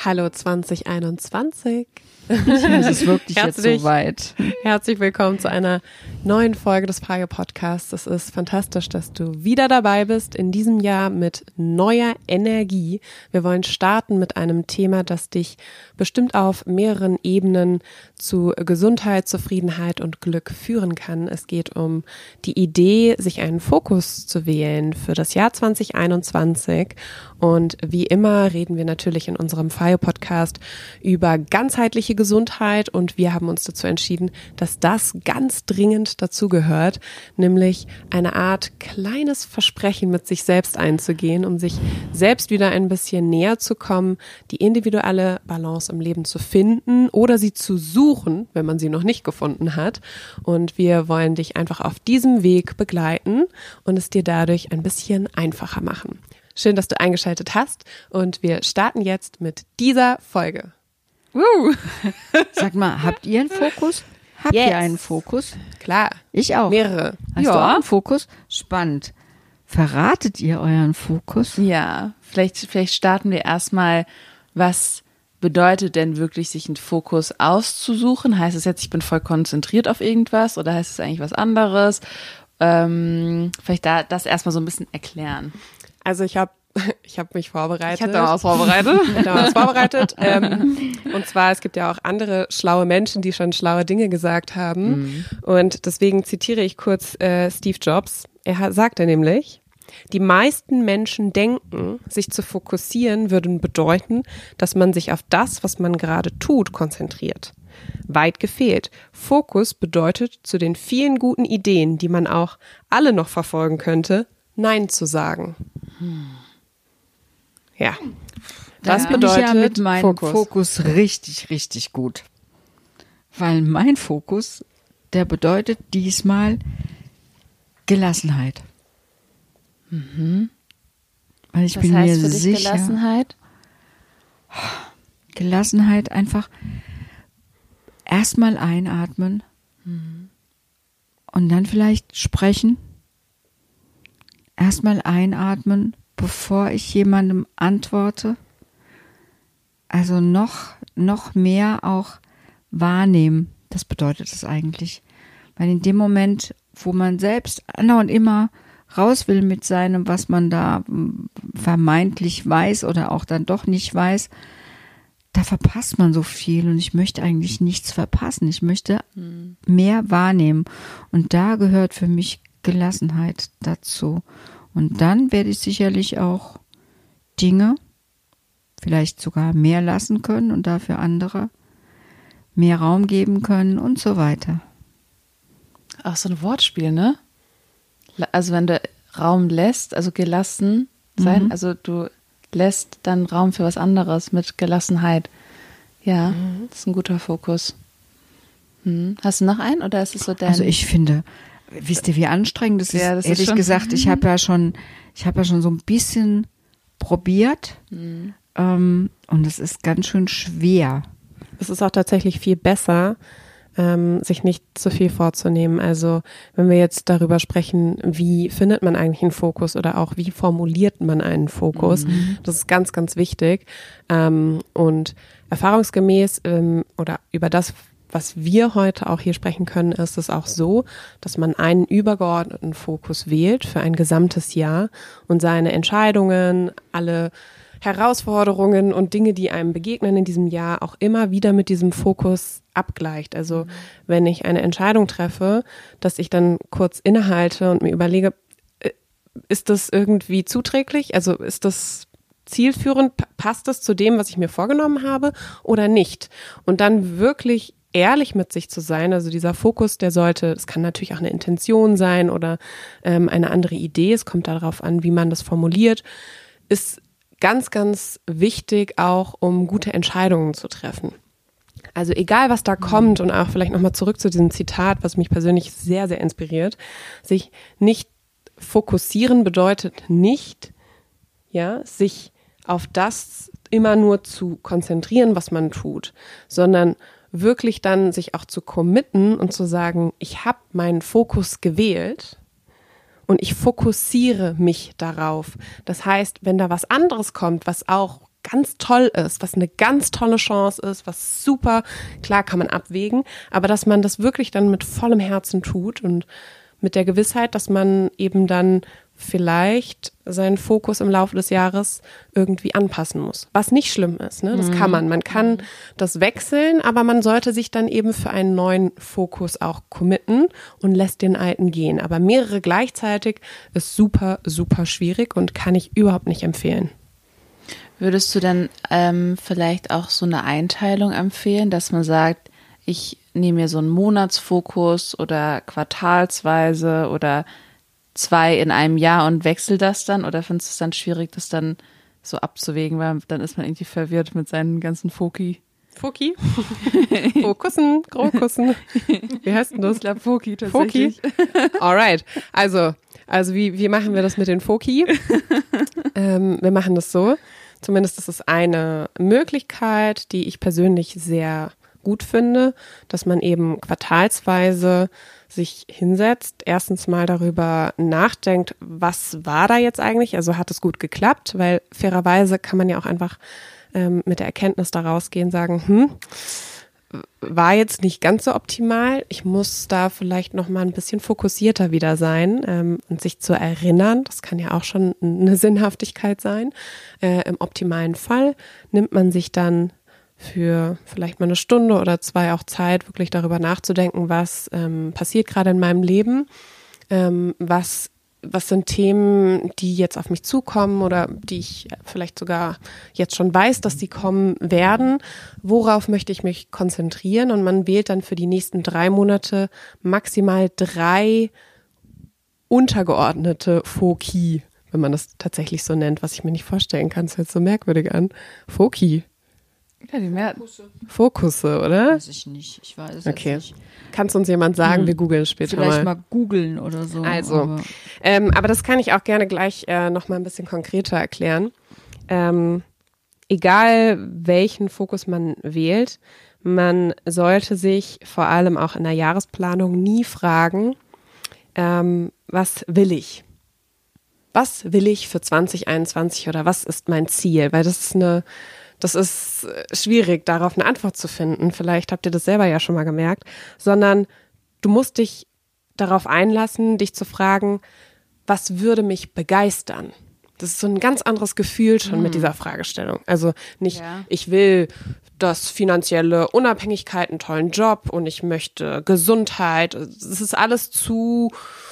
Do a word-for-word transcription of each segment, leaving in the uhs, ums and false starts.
Hallo zwanzig einundzwanzig. Es ist wirklich jetzt soweit. Herzlich willkommen zu einer neuen Folge des Frage-Podcasts. Es ist fantastisch, dass du wieder dabei bist in diesem Jahr mit neuer Energie. Wir wollen starten mit einem Thema, das dich bestimmt auf mehreren Ebenen zu Gesundheit, Zufriedenheit und Glück führen kann. Es geht um die Idee, sich einen Fokus zu wählen für das Jahr zwanzig einundzwanzig. Und wie immer reden wir natürlich in unserem Frage-Podcast über ganzheitliche Gesundheit und wir haben uns dazu entschieden, dass das ganz dringend dazugehört, nämlich eine Art kleines Versprechen mit sich selbst einzugehen, um sich selbst wieder ein bisschen näher zu kommen, die individuelle Balance im Leben zu finden oder sie zu suchen, wenn man sie noch nicht gefunden hat. Und wir wollen dich einfach auf diesem Weg begleiten und es dir dadurch ein bisschen einfacher machen. Schön, dass du eingeschaltet hast und wir starten jetzt mit dieser Folge. Uh. Sag mal, habt ihr einen Fokus? Habt yes. ihr einen Fokus? Klar. Ich auch. Mehrere. Hast ja. du auch einen Fokus? Spannend. Verratet ihr euren Fokus? Ja, vielleicht, vielleicht starten wir erstmal, was bedeutet denn wirklich, sich einen Fokus auszusuchen? Heißt es jetzt, ich bin voll konzentriert auf irgendwas oder heißt es eigentlich was anderes? Ähm, vielleicht da das erstmal so ein bisschen erklären. Also ich habe ich hab mich vorbereitet. Ich habe da was vorbereitet. Ich habe da was vorbereitet. ähm, und zwar, es gibt ja auch andere schlaue Menschen, die schon schlaue Dinge gesagt haben. Mhm. Und deswegen zitiere ich kurz äh, Steve Jobs. Er sagte nämlich, die meisten Menschen denken, sich zu fokussieren würde bedeuten, dass man sich auf das, was man gerade tut, konzentriert. Weit gefehlt. Fokus bedeutet, zu den vielen guten Ideen, die man auch alle noch verfolgen könnte, Nein zu sagen. Hm. Ja, das da bedeutet ich ja mit meinem Fokus. Fokus richtig, richtig gut. Weil mein Fokus, der bedeutet diesmal Gelassenheit. Mhm. Weil ich Was bin heißt mir für dich sicher. Gelassenheit? Gelassenheit einfach erstmal einatmen mhm. und dann vielleicht sprechen. Erstmal einatmen, bevor ich jemandem antworte. Also noch, noch mehr auch wahrnehmen. Das bedeutet es eigentlich. Weil in dem Moment, wo man selbst andauernd immer raus will mit seinem, was man da vermeintlich weiß oder auch dann doch nicht weiß, da verpasst man so viel und ich möchte eigentlich nichts verpassen. Ich möchte hm. mehr wahrnehmen. Und da gehört für mich Gelassenheit dazu. Und dann werde ich sicherlich auch Dinge vielleicht sogar mehr lassen können und dafür andere mehr Raum geben können und so weiter. Auch so ein Wortspiel, ne? Also wenn du Raum lässt, also gelassen sein, mhm. also du lässt dann Raum für was anderes mit Gelassenheit. Ja, mhm. das ist ein guter Fokus. Hm. Hast du noch einen oder ist es so dein? Also ich finde, wisst ihr, wie anstrengend das ist? Ja, das Ehrlich ist schon, gesagt, ich habe ja schon, ich habe ja schon so ein bisschen probiert mhm. ähm, und es ist ganz schön schwer. Es ist auch tatsächlich viel besser, ähm, sich nicht zu viel vorzunehmen. Also wenn wir jetzt darüber sprechen, wie findet man eigentlich einen Fokus oder auch wie formuliert man einen Fokus, mhm. das ist ganz, ganz wichtig. Ähm, und erfahrungsgemäß ähm, oder über das, was wir heute auch hier sprechen können, ist es auch so, dass man einen übergeordneten Fokus wählt für ein gesamtes Jahr und seine Entscheidungen, alle Herausforderungen und Dinge, die einem begegnen in diesem Jahr, auch immer wieder mit diesem Fokus abgleicht. Also wenn ich eine Entscheidung treffe, dass ich dann kurz innehalte und mir überlege, ist das irgendwie zuträglich? Also ist das zielführend? Passt das zu dem, was ich mir vorgenommen habe oder nicht? Und dann wirklich ehrlich mit sich zu sein, also dieser Fokus, der sollte, es kann natürlich auch eine Intention sein oder ähm, eine andere Idee, es kommt darauf an, wie man das formuliert, ist ganz, ganz wichtig auch, um gute Entscheidungen zu treffen. Also egal, was da kommt und auch vielleicht nochmal zurück zu diesem Zitat, was mich persönlich sehr, sehr inspiriert, sich nicht fokussieren bedeutet nicht, ja, sich auf das immer nur zu konzentrieren, was man tut, sondern wirklich dann sich auch zu committen und zu sagen, ich habe meinen Fokus gewählt und ich fokussiere mich darauf. Das heißt, wenn da was anderes kommt, was auch ganz toll ist, was eine ganz tolle Chance ist, was super, klar kann man abwägen, aber dass man das wirklich dann mit vollem Herzen tut und mit der Gewissheit, dass man eben dann vielleicht seinen Fokus im Laufe des Jahres irgendwie anpassen muss. Was nicht schlimm ist, ne? Das kann man. Man kann das wechseln, aber man sollte sich dann eben für einen neuen Fokus auch committen und lässt den alten gehen. Aber mehrere gleichzeitig ist super, super schwierig und kann ich überhaupt nicht empfehlen. Würdest du denn ähm, vielleicht auch so eine Einteilung empfehlen, dass man sagt, ich nehme mir so einen Monatsfokus oder quartalsweise oder zwei in einem Jahr und wechsle das dann? Oder findest du es dann schwierig, das dann so abzuwägen, weil dann ist man irgendwie verwirrt mit seinen ganzen Foki? Foki? Fokussen, Krokussen. Wie heißt denn das? Ich glaube Foki tatsächlich. Foki? Alright. Also, also wie, wie machen wir das mit den Foki? ähm, wir machen das so. Zumindest ist es eine Möglichkeit, die ich persönlich sehr gut finde, dass man eben quartalsweise sich hinsetzt, erstens mal darüber nachdenkt, was war da jetzt eigentlich, also hat es gut geklappt, weil fairerweise kann man ja auch einfach ähm, mit der Erkenntnis da rausgehen, sagen, hm, war jetzt nicht ganz so optimal, ich muss da vielleicht noch mal ein bisschen fokussierter wieder sein ähm, und sich zu erinnern, das kann ja auch schon eine Sinnhaftigkeit sein. Äh, im optimalen Fall nimmt man sich dann für vielleicht mal eine Stunde oder zwei auch Zeit, wirklich darüber nachzudenken, was ähm, passiert gerade in meinem Leben, ähm, was, was sind Themen, die jetzt auf mich zukommen oder die ich vielleicht sogar jetzt schon weiß, dass die kommen werden, worauf möchte ich mich konzentrieren, und man wählt dann für die nächsten drei Monate maximal drei untergeordnete Foki, wenn man das tatsächlich so nennt, was ich mir nicht vorstellen kann, das hört so merkwürdig an. Foki. Ja, die mehr Fokusse, oder? Weiß ich nicht. Ich weiß es Okay. nicht. Kannst uns jemand sagen? Hm. Wir googeln später Vielleicht mal. mal googeln oder so. Also, aber ähm, aber das kann ich auch gerne gleich äh, noch mal ein bisschen konkreter erklären. Ähm, egal welchen Fokus man wählt, man sollte sich vor allem auch in der Jahresplanung nie fragen, ähm, was will ich? Was will ich für zwanzig einundzwanzig oder was ist mein Ziel? Weil das ist eine Das ist schwierig, darauf eine Antwort zu finden. Vielleicht habt ihr das selber ja schon mal gemerkt. Sondern du musst dich darauf einlassen, dich zu fragen, was würde mich begeistern? Das ist so ein ganz anderes Gefühl schon mhm. mit dieser Fragestellung. Also nicht, ja. ich will das finanzielle Unabhängigkeit, einen tollen Job und ich möchte Gesundheit. Das ist alles zu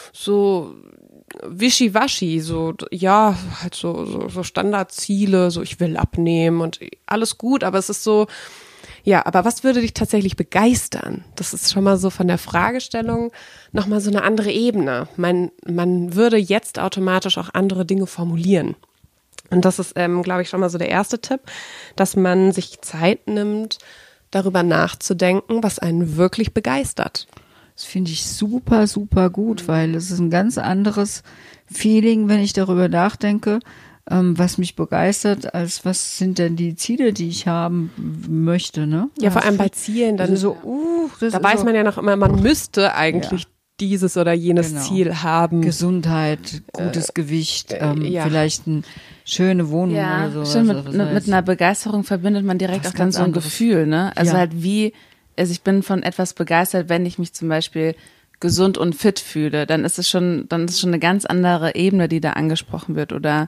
so wischiwaschi, so, ja, halt so, so, so Standardziele, so ich will abnehmen und alles gut, aber es ist so, ja, aber was würde dich tatsächlich begeistern? Das ist schon mal so von der Fragestellung nochmal so eine andere Ebene. Man, man würde jetzt automatisch auch andere Dinge formulieren. Und das ist, ähm, glaube ich, schon mal so der erste Tipp, dass man sich Zeit nimmt, darüber nachzudenken, was einen wirklich begeistert. Das finde ich super, super gut, weil es ist ein ganz anderes Feeling, wenn ich darüber nachdenke, ähm, was mich begeistert, als was sind denn die Ziele, die ich haben möchte, ne? Ja, vor allem bei Zielen, dann so, uh, das da ist weiß so, man ja noch immer, man müsste eigentlich ja. dieses oder jenes Genau. Ziel haben. Gesundheit, gutes äh, Gewicht, ähm, ja. vielleicht eine schöne Wohnung ja, oder so. Stimmt, mit, mit, mit einer Begeisterung verbindet man direkt auch dann so ein anderes. Gefühl, ne? Also ja. halt wie, also ich bin von etwas begeistert, wenn ich mich zum Beispiel gesund und fit fühle, dann ist es schon, dann ist es schon eine ganz andere Ebene, die da angesprochen wird, oder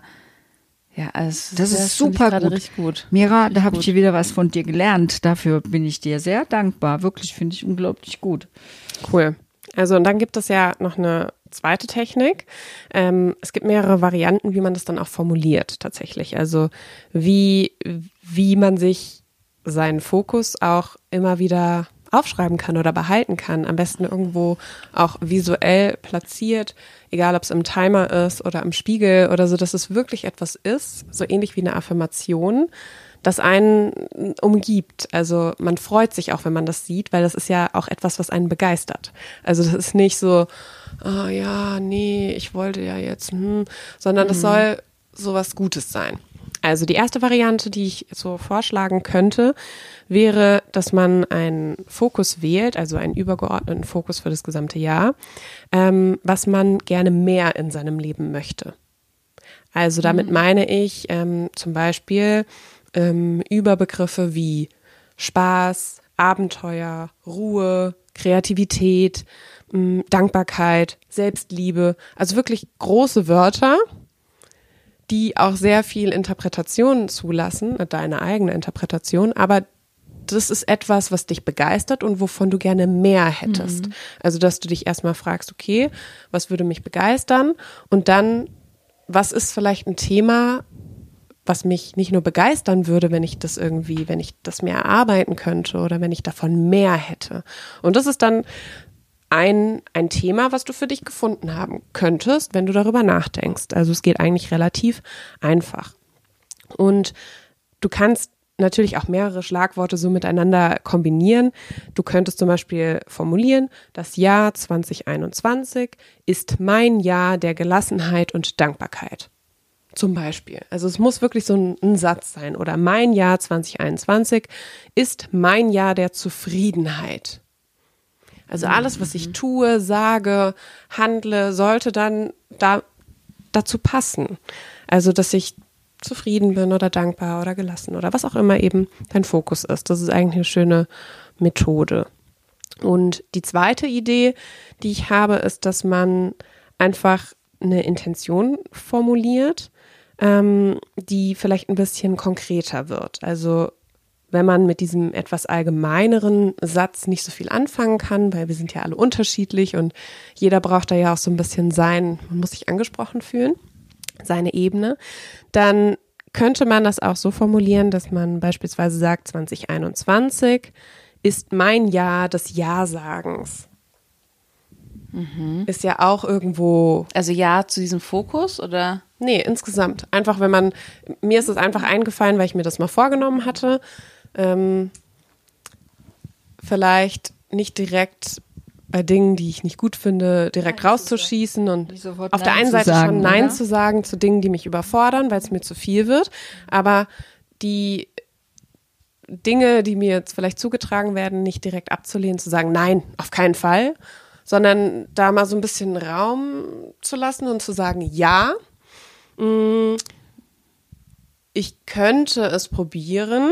ja, also das, das ist super gut. Richtig gut. Mira, da habe ich hier wieder was von dir gelernt. Dafür bin ich dir sehr dankbar. Wirklich, finde ich unglaublich gut. Cool. Also und dann gibt es ja noch eine zweite Technik. Ähm, es gibt mehrere Varianten, wie man das dann auch formuliert tatsächlich. Also wie, wie man sich seinen Fokus auch immer wieder aufschreiben kann oder behalten kann. Am besten irgendwo auch visuell platziert, egal ob es im Timer ist oder im Spiegel oder so, dass es wirklich etwas ist, so ähnlich wie eine Affirmation, das einen umgibt. Also man freut sich auch, wenn man das sieht, weil das ist ja auch etwas, was einen begeistert. Also das ist nicht so, oh ja, nee, ich wollte ja jetzt, hm, sondern das mhm. soll sowas Gutes sein. Also die erste Variante, die ich so vorschlagen könnte, wäre, dass man einen Fokus wählt, also einen übergeordneten Fokus für das gesamte Jahr, ähm, was man gerne mehr in seinem Leben möchte. Also damit meine ich ähm, zum Beispiel, ähm, Überbegriffe wie Spaß, Abenteuer, Ruhe, Kreativität, mh, Dankbarkeit, Selbstliebe. Also wirklich große Wörter, die auch sehr viel Interpretation zulassen, deine eigene Interpretation, aber das ist etwas, was dich begeistert und wovon du gerne mehr hättest. Mhm. Also, dass du dich erstmal fragst, okay, was würde mich begeistern? Und dann, was ist vielleicht ein Thema, was mich nicht nur begeistern würde, wenn ich das irgendwie, wenn ich das mehr erarbeiten könnte oder wenn ich davon mehr hätte. Und das ist dann ein, ein Thema, was du für dich gefunden haben könntest, wenn du darüber nachdenkst. Also es geht eigentlich relativ einfach. Und du kannst natürlich auch mehrere Schlagworte so miteinander kombinieren. Du könntest zum Beispiel formulieren, das Jahr zwanzig einundzwanzig ist mein Jahr der Gelassenheit und Dankbarkeit. Zum Beispiel. Also es muss wirklich so ein, ein Satz sein. Oder mein Jahr zwanzig einundzwanzig ist mein Jahr der Zufriedenheit. Also alles, was ich tue, sage, handle, sollte dann da, dazu passen. Also dass ich zufrieden bin oder dankbar oder gelassen oder was auch immer eben dein Fokus ist. Das ist eigentlich eine schöne Methode. Und die zweite Idee, die ich habe, ist, dass man einfach eine Intention formuliert, ähm, die vielleicht ein bisschen konkreter wird. Also wenn man mit diesem etwas allgemeineren Satz nicht so viel anfangen kann, weil wir sind ja alle unterschiedlich und jeder braucht da ja auch so ein bisschen sein, man muss sich angesprochen fühlen, seine Ebene, dann könnte man das auch so formulieren, dass man beispielsweise sagt, zwanzig einundzwanzig ist mein Jahr des Ja-Sagens. Mhm. Ist ja auch irgendwo... Also Ja zu diesem Fokus, oder? Nee, insgesamt. Einfach, wenn man... Mir ist es einfach eingefallen, weil ich mir das mal vorgenommen hatte, ähm, vielleicht nicht direkt bei Dingen, die ich nicht gut finde, direkt Nein rauszuschießen und auf der einen Seite sagen, schon Nein oder? zu sagen zu Dingen, die mich überfordern, weil es mir zu viel wird, aber die Dinge, die mir jetzt vielleicht zugetragen werden, nicht direkt abzulehnen, zu sagen, nein, auf keinen Fall, sondern da mal so ein bisschen Raum zu lassen und zu sagen, ja, ich könnte es probieren,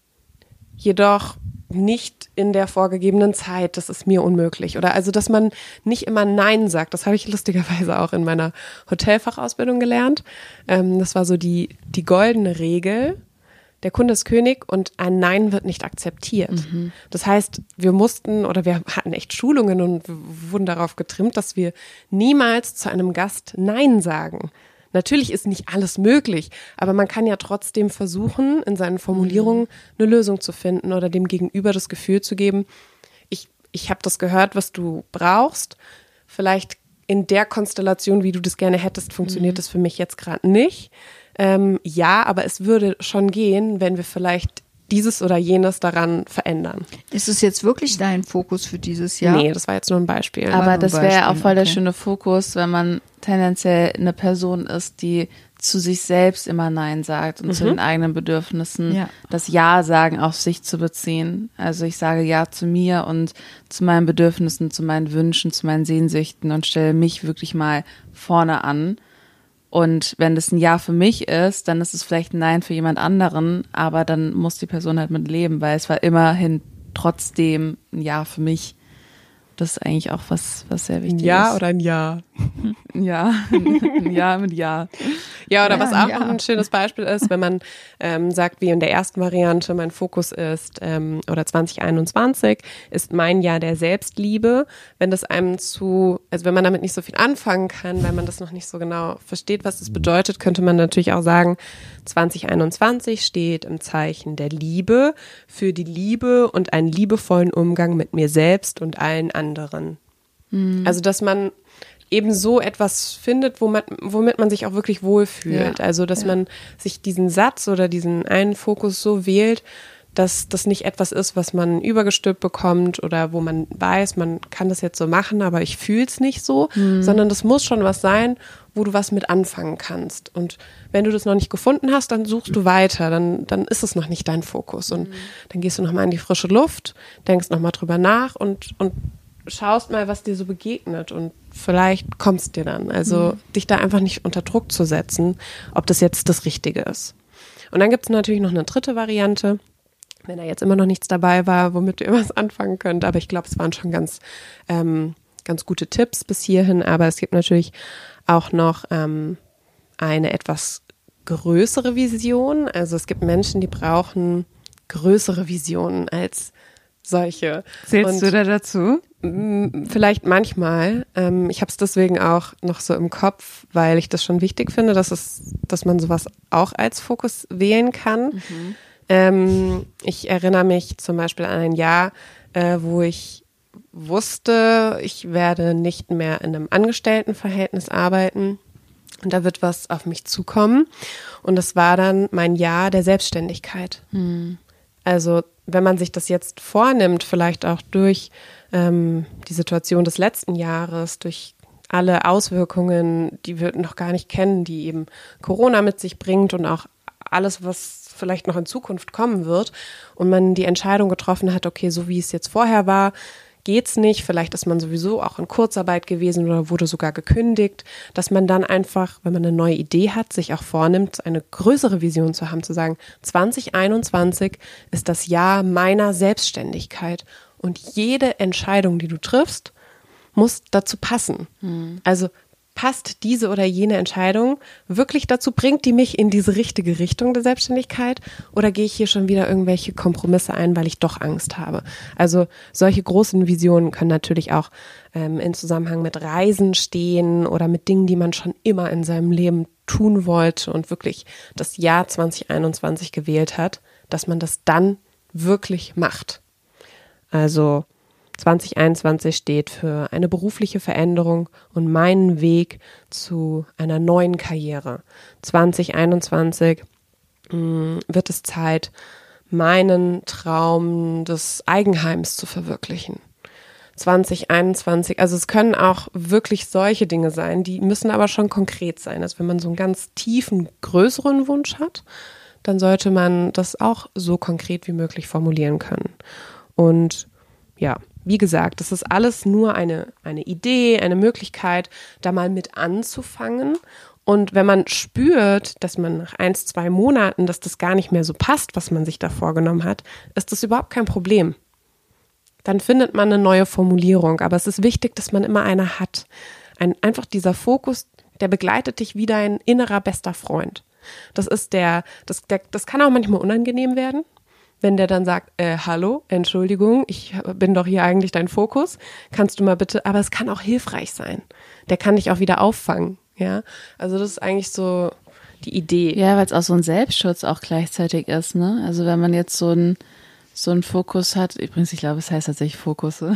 jedoch nicht in der vorgegebenen Zeit, das ist mir unmöglich. Oder also, dass man nicht immer Nein sagt. Das habe ich lustigerweise auch in meiner Hotelfachausbildung gelernt. Ähm, das war so die, die goldene Regel. Der Kunde ist König und ein Nein wird nicht akzeptiert. Mhm. Das heißt, wir mussten oder wir hatten echt Schulungen und wurden darauf getrimmt, dass wir niemals zu einem Gast Nein sagen. Natürlich ist nicht alles möglich, aber man kann ja trotzdem versuchen, in seinen Formulierungen eine Lösung zu finden oder dem Gegenüber das Gefühl zu geben, ich, ich habe das gehört, was du brauchst. Vielleicht in der Konstellation, wie du das gerne hättest, funktioniert mhm. das für mich jetzt gerade nicht. Ähm, ja, aber es würde schon gehen, wenn wir vielleicht dieses oder jenes daran verändern. Ist es jetzt wirklich dein Fokus für dieses Jahr? Nee, das war jetzt nur ein Beispiel. Aber das wäre auch voll der okay. schöne Fokus, wenn man tendenziell eine Person ist, die zu sich selbst immer Nein sagt und mhm. zu den eigenen Bedürfnissen ja. das Ja sagen auf sich zu beziehen. Also ich sage Ja zu mir und zu meinen Bedürfnissen, zu meinen Wünschen, zu meinen Sehnsüchten und stelle mich wirklich mal vorne an. Und wenn das ein Ja für mich ist, dann ist es vielleicht ein Nein für jemand anderen, aber dann muss die Person halt mit leben, weil es war immerhin trotzdem ein Ja für mich. Das ist eigentlich auch was, was sehr wichtig ist. Ein Ja ist. oder ein Ja? Ja, ein Ja mit Ja. Ja, oder ja, was auch ja. noch ein schönes Beispiel ist, wenn man ähm, sagt, wie in der ersten Variante, mein Fokus ist, ähm, oder zwanzig einundzwanzig ist mein Jahr der Selbstliebe. Wenn das einem zu, also wenn man damit nicht so viel anfangen kann, weil man das noch nicht so genau versteht, was das bedeutet, könnte man natürlich auch sagen, zwanzig einundzwanzig steht im Zeichen der Liebe, für die Liebe und einen liebevollen Umgang mit mir selbst und allen anderen. Mhm. Also, dass man eben so etwas findet, wo man, womit man sich auch wirklich wohlfühlt. Ja, also, dass ja. man sich diesen Satz oder diesen einen Fokus so wählt, dass das nicht etwas ist, was man übergestülpt bekommt oder wo man weiß, man kann das jetzt so machen, aber ich fühle es nicht so, mhm. sondern das muss schon was sein, wo du was mit anfangen kannst. Und wenn du das noch nicht gefunden hast, dann suchst du weiter, dann, dann ist es noch nicht dein Fokus. Und mhm. dann gehst du nochmal in die frische Luft, denkst nochmal drüber nach und, und schaust mal, was dir so begegnet und vielleicht kommst dir dann. Also mhm. dich da einfach nicht unter Druck zu setzen, ob das jetzt das Richtige ist. Und dann gibt es natürlich noch eine dritte Variante, wenn da jetzt immer noch nichts dabei war, womit ihr was anfangen könnt. Aber ich glaube, es waren schon ganz, ähm, ganz gute Tipps bis hierhin. Aber es gibt natürlich auch noch ähm, eine etwas größere Vision. Also es gibt Menschen, die brauchen größere Visionen als solche. Zählst Und du da dazu? Vielleicht manchmal. Ähm, ich habe es deswegen auch noch so im Kopf, weil ich das schon wichtig finde, dass es, dass man sowas auch als Fokus wählen kann. Mhm. Ähm, ich erinnere mich zum Beispiel an ein Jahr, äh, wo ich wusste, ich werde nicht mehr in einem Angestelltenverhältnis arbeiten und da wird was auf mich zukommen. Und das war dann mein Jahr der Selbstständigkeit. Mhm. Also wenn man sich das jetzt vornimmt, vielleicht auch durch ähm, die Situation des letzten Jahres, durch alle Auswirkungen, die wir noch gar nicht kennen, die eben Corona mit sich bringt und auch alles, was vielleicht noch in Zukunft kommen wird und man die Entscheidung getroffen hat, okay, so wie es jetzt vorher war, geht's nicht, vielleicht ist man sowieso auch in Kurzarbeit gewesen oder wurde sogar gekündigt, dass man dann einfach, wenn man eine neue Idee hat, sich auch vornimmt, eine größere Vision zu haben, zu sagen, zwanzig einundzwanzig ist das Jahr meiner Selbstständigkeit und jede Entscheidung, die du triffst, muss dazu passen. Hm. Also passt diese oder jene Entscheidung wirklich dazu, bringt die mich in diese richtige Richtung der Selbstständigkeit oder gehe ich hier schon wieder irgendwelche Kompromisse ein, weil ich doch Angst habe? Also solche großen Visionen können natürlich auch ähm, in Zusammenhang mit Reisen stehen oder mit Dingen, die man schon immer in seinem Leben tun wollte und wirklich das Jahr zwanzig einundzwanzig gewählt hat, dass man das dann wirklich macht. Also zwanzig einundzwanzig steht für eine berufliche Veränderung und meinen Weg zu einer neuen Karriere. zwanzig einundzwanzig mh, wird es Zeit, meinen Traum des Eigenheims zu verwirklichen. zwanzig einundzwanzig, also es können auch wirklich solche Dinge sein, die müssen aber schon konkret sein. Also wenn man so einen ganz tiefen, größeren Wunsch hat, dann sollte man das auch so konkret wie möglich formulieren können. Und ja, wie gesagt, das ist alles nur eine, eine Idee, eine Möglichkeit, da mal mit anzufangen. Und wenn man spürt, dass man nach eins, zwei Monaten, dass das gar nicht mehr so passt, was man sich da vorgenommen hat, ist das überhaupt kein Problem. Dann findet man eine neue Formulierung. Aber es ist wichtig, dass man immer eine hat. Ein, einfach dieser Fokus, der begleitet dich wie dein innerer bester Freund. Das ist der, das, der, das kann auch manchmal unangenehm werden. Wenn der dann sagt, äh, hallo, Entschuldigung, ich bin doch hier eigentlich dein Fokus, kannst du mal bitte, aber es kann auch hilfreich sein. Der kann dich auch wieder auffangen, ja. Also das ist eigentlich so die Idee. Ja, weil es auch so ein Selbstschutz auch gleichzeitig ist, ne? Also wenn man jetzt so einen so einen Fokus hat, übrigens, ich glaube, es heißt tatsächlich Fokus. Also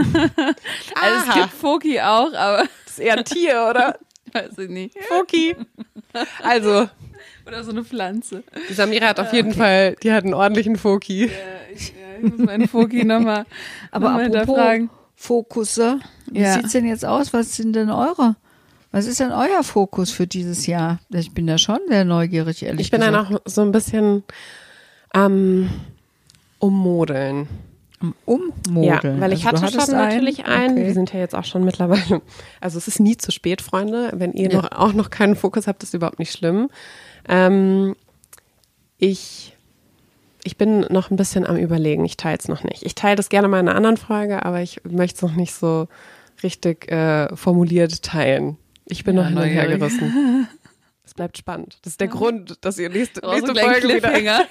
es gibt Foki auch, aber das ist eher ein Tier, oder? Weiß ich nicht. Foki. Also oder so eine Pflanze. Die Samira hat auf jeden okay. Fall, die hat einen ordentlichen Foki. Ja, ich, ja, ich muss meinen Foki nochmal Aber noch mal apropos Fokusse, wie ja. sieht's denn jetzt aus? Was sind denn eure? Was ist denn euer Fokus für dieses Jahr? Ich bin da schon sehr neugierig, ehrlich Ich bin gesagt. dann auch so ein bisschen am Ummodeln. Ummodeln? Ja, weil ich also hatte schon einen? natürlich einen. Okay. Wir sind ja jetzt auch schon mittlerweile, also es ist nie zu spät, Freunde. Wenn ihr ja. noch auch noch keinen Fokus habt, ist überhaupt nicht schlimm. Ähm, ich, ich bin noch ein bisschen am Überlegen. Ich teile es noch nicht. Ich teile das gerne mal in einer anderen Folge, aber ich möchte es noch nicht so richtig äh, formuliert teilen. Ich bin ja, noch hin und her gerissen. Es bleibt spannend. Das ist der ja. Grund, dass ihr nächste, oh, nächste so Folge wieder...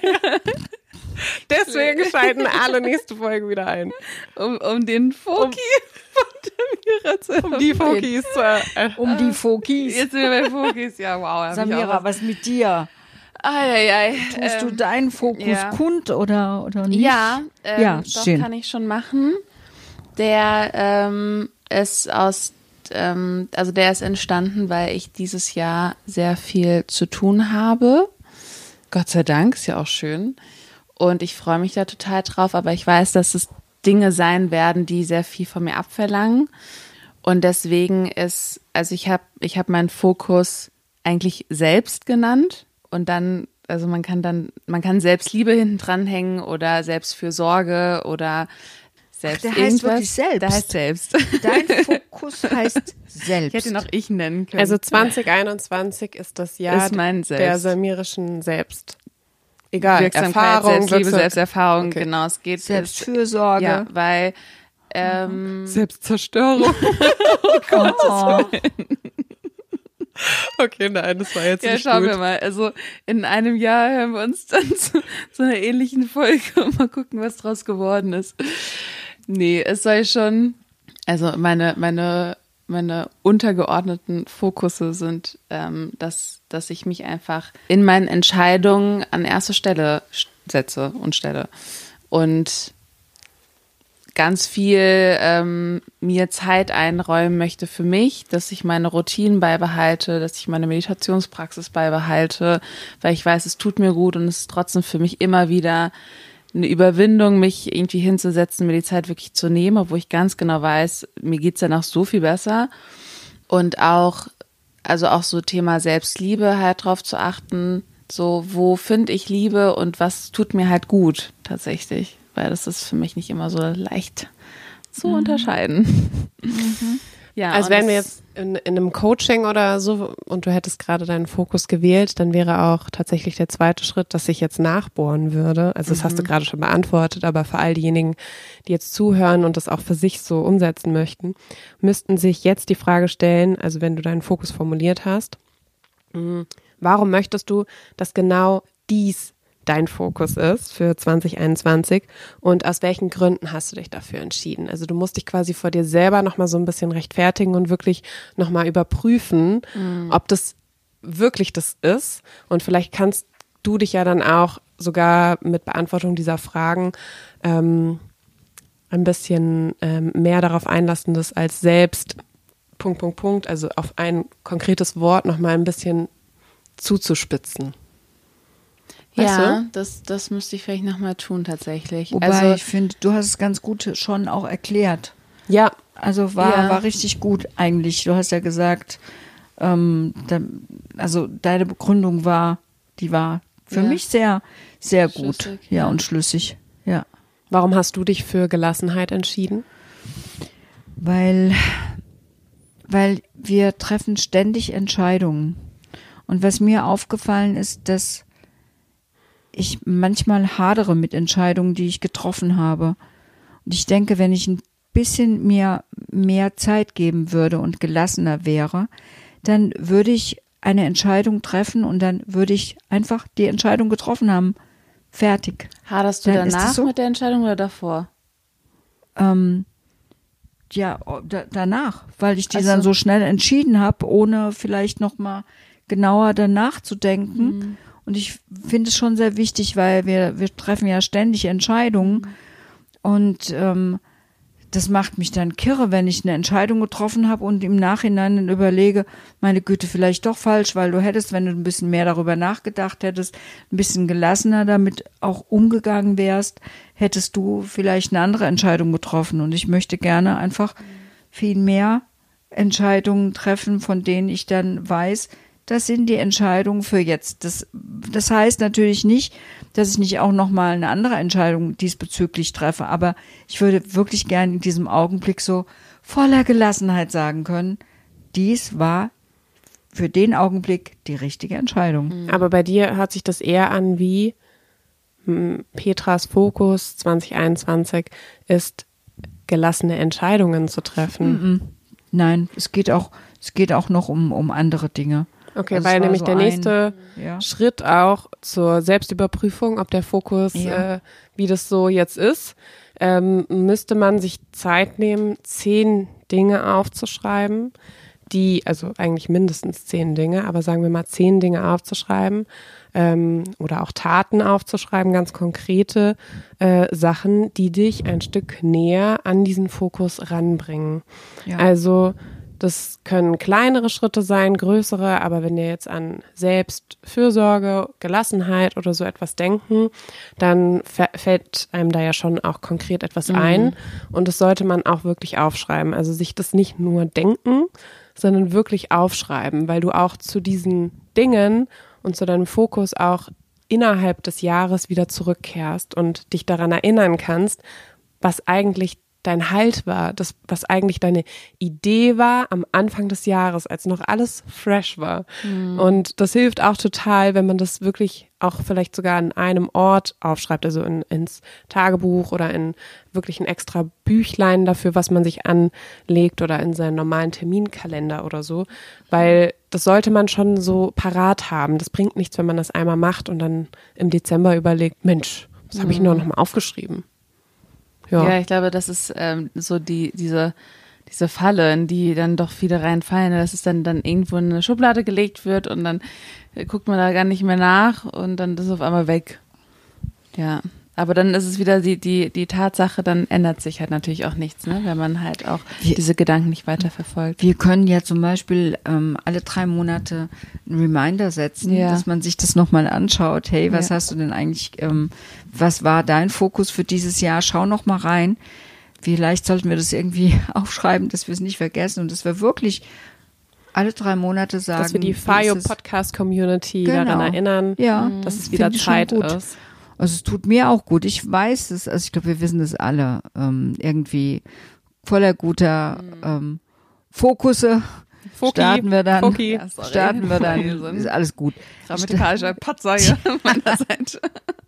Deswegen Cliff. schalten alle nächste Folge wieder ein. Um, um den Foki um, von der Mira zu Um die Fokis zu äh, Um die Fokis. Jetzt sind wir bei Fokis, ja wow. Samira, was mit dir? Eieiei. Tust ähm, du deinen Fokus ja. kund oder, oder nicht? Ja, ähm, ja doch schön. kann ich schon machen. Der ähm, ist aus, ähm, also der ist entstanden, weil ich dieses Jahr sehr viel zu tun habe. Gott sei Dank, ist ja auch schön. Und ich freue mich da total drauf, aber ich weiß, dass es Dinge sein werden, die sehr viel von mir abverlangen. Und deswegen ist, also ich habe ich hab meinen Fokus eigentlich selbst genannt. Und dann, also man kann dann, man kann Selbstliebe hinten dranhängen oder Selbstfürsorge oder selbst Ach, der irgendwas. heißt wirklich selbst. Der heißt selbst. Dein Fokus heißt selbst. Ich hätte ihn auch ich nennen können. Also zwanzig einundzwanzig ist das Jahr ist mein Selbst. der samirischen Selbst. Egal, Wirksamkeit, Erfahrung, Selbstliebe, Wirksam- Selbsterfahrung, Okay. genau, es geht. Selbstfürsorge. Ja, weil, ähm, Selbstzerstörung. Oh. Okay, nein, das war jetzt ja, nicht schauen gut. wir mal. Also in einem Jahr hören wir uns dann zu, zu einer ähnlichen Folge und mal gucken, was draus geworden ist. Nee, es soll schon, also meine, meine, meine untergeordneten Fokusse sind, ähm, dass, dass ich mich einfach in meinen Entscheidungen an erste Stelle setze und stelle. Und ganz viel ähm, mir Zeit einräumen möchte für mich, dass ich meine Routinen beibehalte, dass ich meine Meditationspraxis beibehalte, weil ich weiß, es tut mir gut und es ist trotzdem für mich immer wieder eine Überwindung, mich irgendwie hinzusetzen, mir die Zeit wirklich zu nehmen, obwohl ich ganz genau weiß, mir geht's danach so viel besser. Und auch, also auch so Thema Selbstliebe halt drauf zu achten, so wo finde ich Liebe und was tut mir halt gut tatsächlich. Weil das ist für mich nicht immer so leicht zu mhm. unterscheiden. Mhm. Ja, also wenn wir jetzt in, in einem Coaching oder so und du hättest gerade deinen Fokus gewählt, dann wäre auch tatsächlich der zweite Schritt, dass ich jetzt nachbohren würde. Also das mhm. hast du gerade schon beantwortet, aber für all diejenigen, die jetzt zuhören und das auch für sich so umsetzen möchten, müssten sich jetzt die Frage stellen, also wenn du deinen Fokus formuliert hast, warum möchtest du, dass genau dies dein Fokus ist für zwanzig einundzwanzig und aus welchen Gründen hast du dich dafür entschieden? Also du musst dich quasi vor dir selber nochmal so ein bisschen rechtfertigen und wirklich nochmal überprüfen, mhm. ob das wirklich das ist und vielleicht kannst du dich ja dann auch sogar mit Beantwortung dieser Fragen ähm, ein bisschen ähm, mehr darauf einlassen, das als selbst Punkt, Punkt, Punkt, also auf ein konkretes Wort nochmal ein bisschen zuzuspitzen. Weißt ja, du? das, das müsste ich vielleicht nochmal tun tatsächlich. Wobei also, ich finde, du hast es ganz gut schon auch erklärt. Ja. Also war, ja. war richtig gut eigentlich. Du hast ja gesagt, ähm, da, also deine Begründung war, die war für ja. mich sehr, sehr gut. Schlüssig, Ja, ja, und schlüssig. Ja. Warum hast du dich für Gelassenheit entschieden? Weil, weil wir treffen ständig Entscheidungen. Und was mir aufgefallen ist, dass ich manchmal hadere mit Entscheidungen, die ich getroffen habe. Und ich denke, wenn ich ein bisschen mir mehr Zeit geben würde und gelassener wäre, dann würde ich eine Entscheidung treffen und dann würde ich einfach die Entscheidung getroffen haben. Fertig. Haderst du Dann ist danach das so? mit der Entscheidung oder davor? Ähm, ja, da, danach, weil ich die Ach so. dann so schnell entschieden habe, ohne vielleicht noch mal genauer danach zu denken. Mhm. Und ich finde es schon sehr wichtig, weil wir, wir treffen ja ständig Entscheidungen. Mhm. Und ähm, das macht mich dann kirre, wenn ich eine Entscheidung getroffen habe und im Nachhinein dann überlege, meine Güte, vielleicht doch falsch, weil du hättest, wenn du ein bisschen mehr darüber nachgedacht hättest, ein bisschen gelassener damit auch umgegangen wärst, hättest du vielleicht eine andere Entscheidung getroffen. Und ich möchte gerne einfach viel mehr Entscheidungen treffen, von denen ich dann weiß, das sind die Entscheidungen für jetzt. Das, das heißt natürlich nicht, dass ich nicht auch nochmal eine andere Entscheidung diesbezüglich treffe, aber ich würde wirklich gerne in diesem Augenblick so voller Gelassenheit sagen können, dies war für den Augenblick die richtige Entscheidung. Aber bei dir hört sich das eher an wie m, Petras Fokus zwanzig einundzwanzig ist, gelassene Entscheidungen zu treffen. Nein, es geht auch, es geht auch noch um, um andere Dinge. Okay, Also weil es war nämlich so der nächste ein, ja. Schritt auch zur Selbstüberprüfung, ob der Fokus, Ja. äh, wie das so jetzt ist, ähm, müsste man sich Zeit nehmen, zehn Dinge aufzuschreiben, die, also eigentlich mindestens zehn Dinge, aber sagen wir mal zehn Dinge aufzuschreiben ähm, oder auch Taten aufzuschreiben, ganz konkrete äh, Sachen, die dich ein Stück näher an diesen Fokus ranbringen. Ja. Also das können kleinere Schritte sein, größere, aber wenn wir jetzt an Selbstfürsorge, Gelassenheit oder so etwas denken, dann fällt einem da ja schon auch konkret etwas Mhm. ein und das sollte man auch wirklich aufschreiben. Also sich das nicht nur denken, sondern wirklich aufschreiben, weil du auch zu diesen Dingen und zu deinem Fokus auch innerhalb des Jahres wieder zurückkehrst und dich daran erinnern kannst, was eigentlich dein Halt war, das, was eigentlich deine Idee war am Anfang des Jahres, als noch alles fresh war. Mhm. Und das hilft auch total, wenn man das wirklich auch vielleicht sogar an einem Ort aufschreibt, also in, ins Tagebuch oder in wirklich ein extra Büchlein dafür, was man sich anlegt oder in seinen normalen Terminkalender oder so, weil das sollte man schon so parat haben. Das bringt nichts, wenn man das einmal macht und dann im Dezember überlegt, Mensch, was habe ich nur noch mal aufgeschrieben? Ja. ja, ich glaube, das ist ähm, so die diese diese Falle, in die dann doch viele reinfallen, dass es dann dann irgendwo in eine Schublade gelegt wird und dann guckt man da gar nicht mehr nach und dann ist es auf einmal weg. Ja, aber dann ist es wieder die die die Tatsache, dann ändert sich halt natürlich auch nichts, ne, wenn man halt auch wir, diese Gedanken nicht weiter verfolgt. Wir können ja zum Beispiel ähm, alle drei Monate einen Reminder setzen, ja. dass man sich das nochmal anschaut. Hey, was ja. hast du denn eigentlich, ähm, was war dein Fokus für dieses Jahr? Schau noch mal rein. Vielleicht sollten wir das irgendwie aufschreiben, dass wir es nicht vergessen und dass wir wirklich alle drei Monate sagen, dass wir die F A I O-Podcast-Community genau. daran erinnern, ja. dass es wieder Zeit ist. Also es tut mir auch gut. Ich weiß es, also ich glaube, wir wissen das alle, ähm, irgendwie voller guter ähm, Fokusse Foki, starten wir dann, Foki. Ja, starten wir dann, ist alles gut. Grammatikalischer Patzer hier an meiner Seite.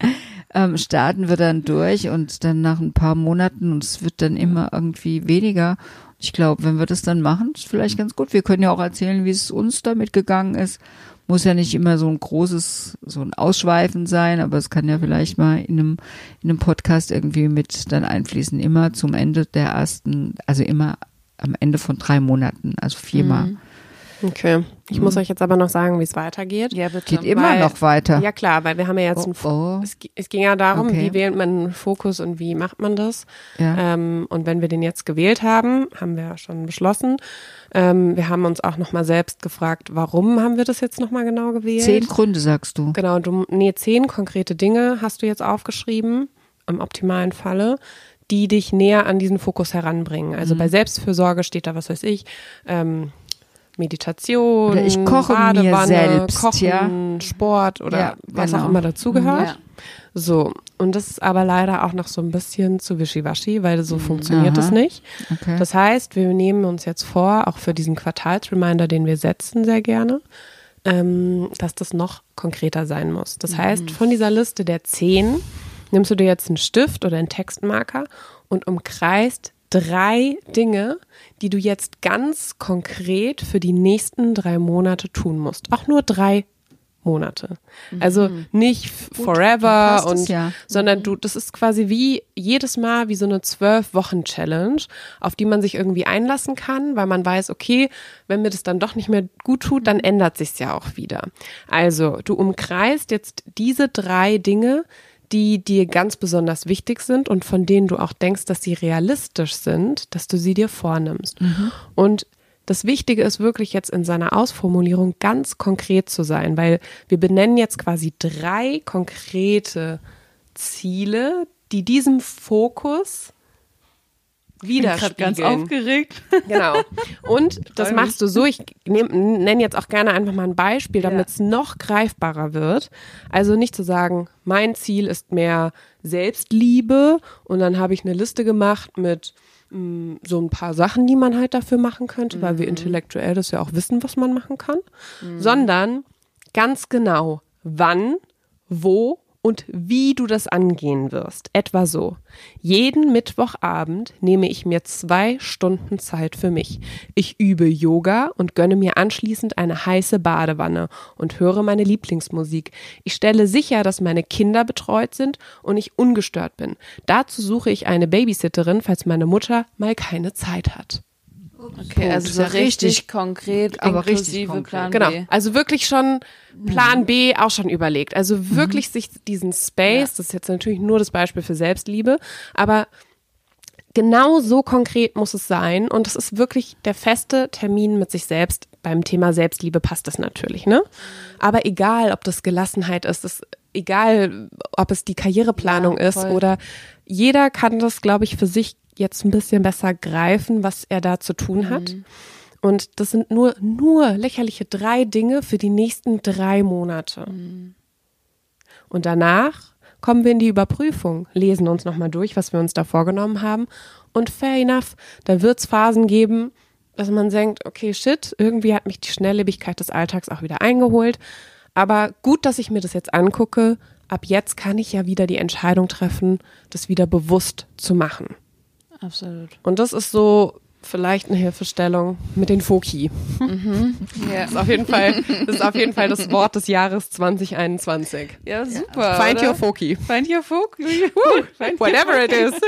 ähm, starten wir dann durch und dann nach ein paar Monaten und es wird dann immer irgendwie weniger. Ich glaube, wenn wir das dann machen, ist vielleicht ganz gut. Wir können ja auch erzählen, wie es uns damit gegangen ist. Muss ja nicht immer so ein großes, so ein Ausschweifen sein, aber es kann ja vielleicht mal in einem, in einem Podcast irgendwie mit dann einfließen. Immer zum Ende der ersten, also immer am Ende von drei Monaten, also viermal. Mhm. Okay, ich mhm. muss euch jetzt aber noch sagen, wie es weitergeht. Ja, bitte. Geht immer weil, noch weiter. Ja klar, weil wir haben ja jetzt oh, oh. einen, es, es ging ja darum, okay. wie wählt man einen Fokus und wie macht man das. Ja. Ähm, und wenn wir den jetzt gewählt haben, haben wir ja schon beschlossen. Ähm, wir haben uns auch nochmal selbst gefragt, warum haben wir das jetzt nochmal genau gewählt? Zehn Gründe, sagst du. Genau, du, nee, zehn konkrete Dinge hast du jetzt aufgeschrieben, im optimalen Falle, die dich näher an diesen Fokus heranbringen. Also mhm. bei Selbstfürsorge steht da, was weiß ich, ähm, Meditation, oder ich koche Badewanne, mir selbst, Kochen, ja. Sport oder ja, was genau. auch immer dazugehört. Ja. So, und das ist aber leider auch noch so ein bisschen zu wischiwaschi, weil so funktioniert Aha. das nicht. Okay. Das heißt, wir nehmen uns jetzt vor, auch für diesen Quartalsreminder, den wir setzen sehr gerne, ähm, dass das noch konkreter sein muss. Das heißt, Mhm. von dieser Liste der zehn nimmst du dir jetzt einen Stift oder einen Textmarker und umkreist drei Dinge, die du jetzt ganz konkret für die nächsten drei Monate tun musst. Auch nur drei Monate. Also nicht forever Gut, und, ja. sondern du, das ist quasi wie jedes Mal wie so eine zwölf Wochen Challenge, auf die man sich irgendwie einlassen kann, weil man weiß, okay, wenn mir das dann doch nicht mehr gut tut, dann ändert sich's ja auch wieder. Also du umkreist jetzt diese drei Dinge, die dir ganz besonders wichtig sind und von denen du auch denkst, dass sie realistisch sind, dass du sie dir vornimmst. Mhm. Und das Wichtige ist wirklich jetzt in seiner Ausformulierung ganz konkret zu sein, weil wir benennen jetzt quasi drei konkrete Ziele, die diesem Fokus widerspiegeln. Ich bin ganz aufgeregt. Genau. Und das machst du so, ich nenne jetzt auch gerne einfach mal ein Beispiel, damit es ja. noch greifbarer wird. Also nicht zu sagen, mein Ziel ist mehr Selbstliebe und dann habe ich eine Liste gemacht mit mh, so ein paar Sachen, die man halt dafür machen könnte, mhm. weil wir intellektuell das ja auch wissen, was man machen kann, mhm. sondern ganz genau, wann, wo und wie du das angehen wirst. Etwa so. Jeden Mittwochabend nehme ich mir zwei Stunden Zeit für mich. Ich übe Yoga und gönne mir anschließend eine heiße Badewanne und höre meine Lieblingsmusik. Ich stelle sicher, dass meine Kinder betreut sind und ich ungestört bin. Dazu suche ich eine Babysitterin, falls meine Mutter mal keine Zeit hat. Okay, also so richtig, richtig konkret, aber inklusive richtig konkret. Plan Genau, B. also wirklich schon Plan B auch schon überlegt. Also wirklich mhm. sich diesen Space, das ist jetzt natürlich nur das Beispiel für Selbstliebe, aber genau so konkret muss es sein und es ist wirklich der feste Termin mit sich selbst. Beim Thema Selbstliebe passt das natürlich, ne? Aber egal, ob das Gelassenheit ist, das, egal, ob es die Karriereplanung ja, ist oder jeder kann das, glaube ich, für sich jetzt ein bisschen besser greifen, was er da zu tun hat. Mhm. Und das sind nur, nur lächerliche drei Dinge für die nächsten drei Monate. Mhm. Und danach kommen wir in die Überprüfung, lesen uns nochmal durch, was wir uns da vorgenommen haben Und fair enough, da wird es Phasen geben, dass man denkt, okay, shit, irgendwie hat mich die Schnelllebigkeit des Alltags auch wieder eingeholt. Aber gut, dass ich mir das jetzt angucke. Ab jetzt kann ich ja wieder die Entscheidung treffen, das wieder bewusst zu machen. Absolut. Und das ist so vielleicht eine Hilfestellung mit den Foki. Mhm. Ja. Das ist auf jeden Fall, das ist auf jeden Fall das Wort des Jahres zwanzig einundzwanzig. Ja, super. Find oder? your Foki. Find your Foki. Whatever it is.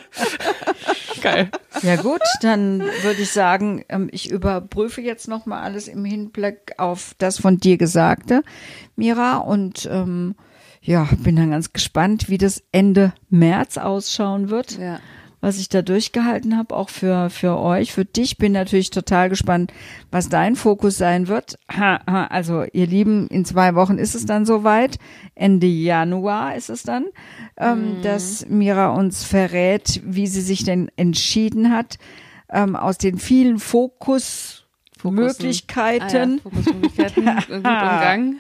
Geil. Ja gut, dann würde ich sagen, ähm, ich überprüfe jetzt nochmal alles im Hinblick auf das von dir Gesagte, Mira. Und ähm, ja, bin dann ganz gespannt, wie das Ende März ausschauen wird. Ja. Was ich da durchgehalten habe, auch für für euch, für dich. Bin natürlich total gespannt, was dein Fokus sein wird. Ha, ha, also ihr Lieben, in zwei Wochen ist es dann soweit. Ende Januar ist es dann, ähm, Mhm. dass Mira uns verrät, wie sie sich denn entschieden hat, ähm, aus den vielen Fokus Möglichkeiten, Ah, ja, Fokusmöglichkeiten, gut Umgang.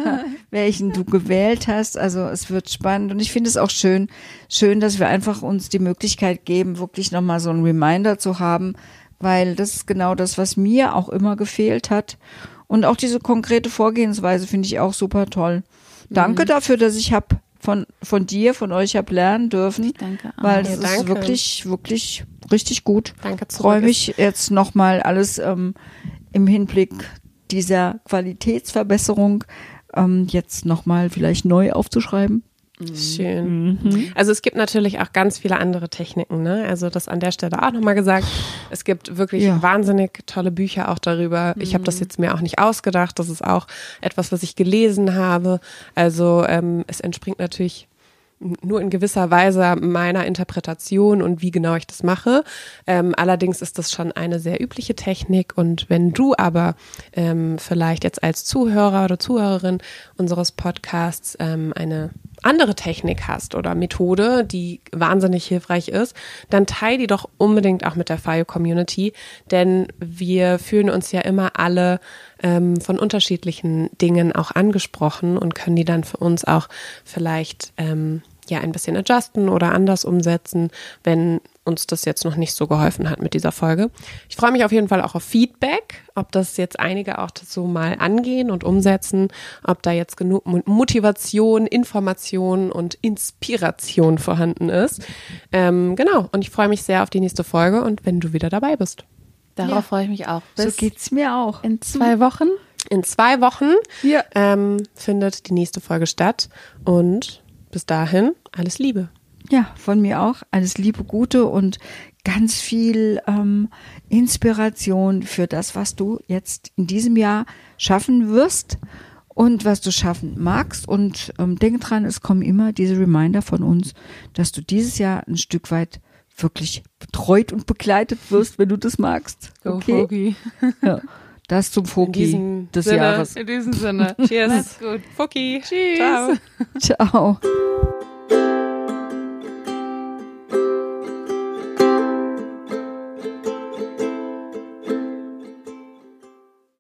welchen du gewählt hast. Also es wird spannend und ich finde es auch schön, schön, dass wir einfach uns die Möglichkeit geben, wirklich nochmal so einen Reminder zu haben, weil das ist genau das, was mir auch immer gefehlt hat. Und auch diese konkrete Vorgehensweise finde ich auch super toll. Danke Mhm. dafür, dass ich hab von von dir, von euch hab lernen dürfen, Danke auch. weil das Ja, ist danke. wirklich, wirklich richtig gut. Danke Ich freue zurück. mich jetzt nochmal alles ähm, im Hinblick dieser Qualitätsverbesserung ähm, jetzt nochmal vielleicht neu aufzuschreiben. Schön. Mhm. Also es gibt natürlich auch ganz viele andere Techniken, ne? Also das an der Stelle auch nochmal gesagt. Es gibt wirklich Ja. wahnsinnig tolle Bücher auch darüber. Ich habe das jetzt mir auch nicht ausgedacht. Das ist auch etwas, was ich gelesen habe. Also ähm, es entspringt natürlich nur in gewisser Weise meiner Interpretation und wie genau ich das mache. Ähm, allerdings ist das schon eine sehr übliche Technik und wenn du aber ähm, vielleicht jetzt als Zuhörer oder Zuhörerin unseres Podcasts ähm, eine andere Technik hast oder Methode, die wahnsinnig hilfreich ist, dann teile die doch unbedingt auch mit der F I O-Community, denn wir fühlen uns ja immer alle ähm, von unterschiedlichen Dingen auch angesprochen und können die dann für uns auch vielleicht ähm, ja ein bisschen adjusten oder anders umsetzen, wenn uns das jetzt noch nicht so geholfen hat mit dieser Folge. Ich freue mich auf jeden Fall auch auf Feedback, ob das jetzt einige auch so mal angehen und umsetzen, ob da jetzt genug Motivation, Information und Inspiration vorhanden ist. Ähm, genau, und ich freue mich sehr auf die nächste Folge und wenn du wieder dabei bist. Darauf Ja. freue ich mich auch. So Bis geht's mir auch. in zwei Wochen. In zwei Wochen Ja. ähm, findet die nächste Folge statt und bis dahin alles Liebe. Ja, von mir auch. Alles Liebe, Gute und ganz viel ähm, Inspiration für das, was du jetzt in diesem Jahr schaffen wirst und was du schaffen magst. Und ähm, denk dran, es kommen immer diese Reminder von uns, dass du dieses Jahr ein Stück weit wirklich betreut und begleitet wirst, wenn du das magst. Go Okay? Foki. Ja, das zum In Foki diesem des Sinne. Jahres. In diesem Sinne. Cheers. Macht's gut. Foki. Tschüss. Ciao. Ciao.